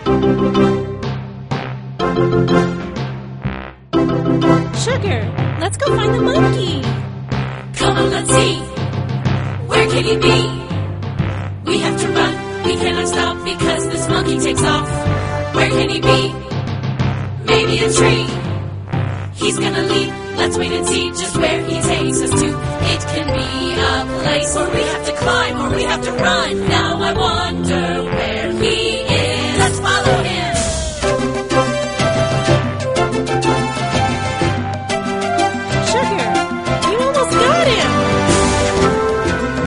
Sugar, let's go find the monkey. Come on, let's see. Where can he be? We have to run. We cannot stop because this monkey takes off. Where can he be? Maybe a tree. He's gonna leap. Let's wait and see just where he takes us to. It can be a place where we have to climb or we have to run. Now I wonder where